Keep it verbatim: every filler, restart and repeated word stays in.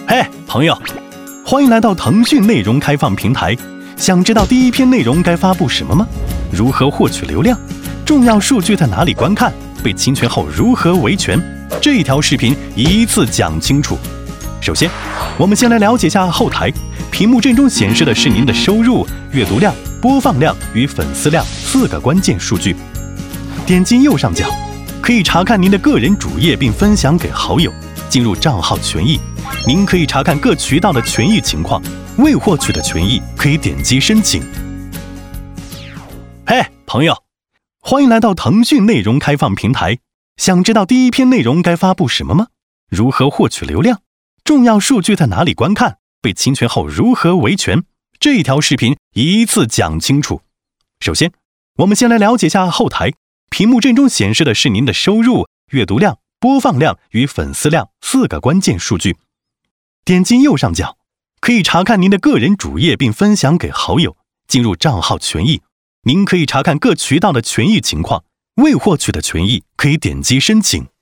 嘿，朋友，欢迎来到腾讯内容开放平台。想知道第一篇内容该发布什么吗？如何获取流量？重要数据在哪里观看？被侵权后如何维权？这一条视频一次讲清楚。首先，我们先来了解一下后台。屏幕正中显示的是您的收入、阅读量、播放量与粉丝量四个关键数据。点击右上角，可以查看您的个人主页并分享给好友。进入账号权益，您可以查看各渠道的权益情况。未获取的权益可以点击申请。嘿，朋友，欢迎来到腾讯内容开放平台。想知道第一篇内容该发布什么吗？如何获取流量？重要数据在哪里观看？被侵权后如何维权？这一条视频一次讲清楚。首先，我们先来了解一下后台。屏幕正中显示的是您的收入、阅读量、播放量与粉丝量四个关键数据。点击右上角，可以查看您的个人主页并分享给好友。进入账号权益，您可以查看各渠道的权益情况。未获取的权益可以点击申请。